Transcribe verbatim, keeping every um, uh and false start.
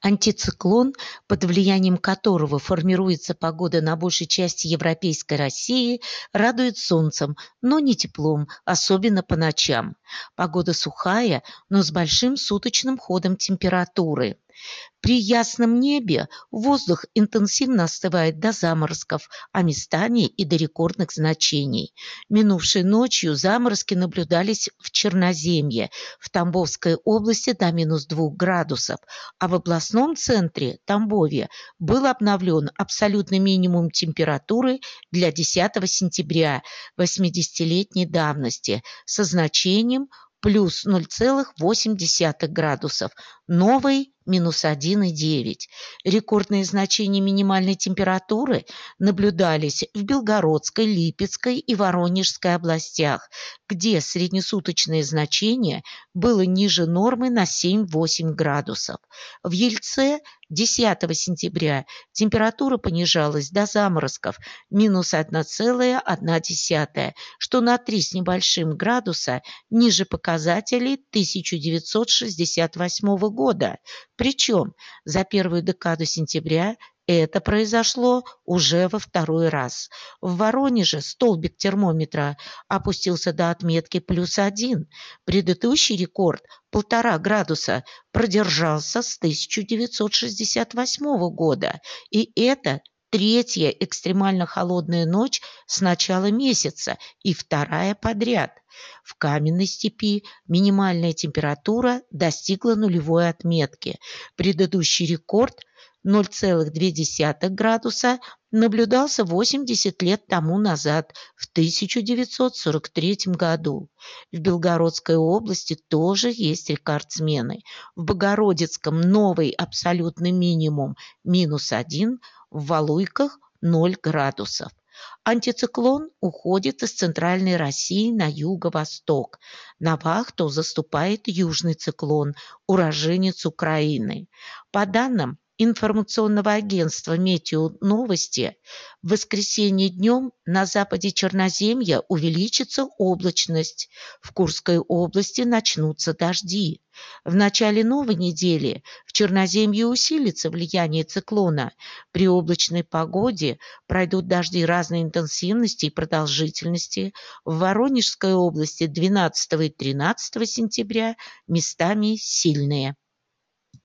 Антициклон, под влиянием которого формируется погода на большей части европейской России, радует солнцем, но не теплом, особенно по ночам. Погода сухая, но с большим суточным ходом температуры. При ясном небе воздух интенсивно остывает до заморозков, а местами и до рекордных значений. Минувшей ночью заморозки наблюдались в Черноземье, в Тамбовской области до минус двух градусов, а в областном центре Тамбове был обновлен абсолютный минимум температуры для десятого сентября восьмидесятилетней давности со значением плюс ноль целых восемь десятых градусов, новый минус один и девять. Рекордные значения минимальной температуры наблюдались в Белгородской, Липецкой и Воронежской областях, где среднесуточное значение было ниже нормы на семь-восемь градусов. В Ельце десятого сентября температура понижалась до заморозков минус одна целая одна десятая, что на три с небольшим градуса ниже показателей тысяча девятьсот шестьдесят восьмого года. Причем за первую декаду сентября это произошло уже во второй раз. В Воронеже столбик термометра опустился до отметки плюс один. Предыдущий рекорд полтора градуса продержался с тысяча девятьсот шестьдесят восьмого года. И это третья экстремально холодная ночь с начала месяца и вторая подряд. В Каменной степи минимальная температура достигла нулевой отметки. Предыдущий рекорд ноль целых две десятых градуса наблюдался восемьдесят лет тому назад, в тысяча девятьсот сорок третьем году. В Белгородской области тоже есть рекордсмены. В Богородицком новый абсолютный минимум минус один, в Валуйках ноль градусов. Антициклон уходит из центральной России на юго-восток. На вахту заступает южный циклон, уроженец Украины. По данным информационного агентства «Метеоновости», в воскресенье днем на западе Черноземья увеличится облачность. В Курской области начнутся дожди. В начале новой недели в Черноземье усилится влияние циклона. При облачной погоде пройдут дожди разной интенсивности и продолжительности. В Воронежской области двенадцатого и тринадцатого сентября местами сильные.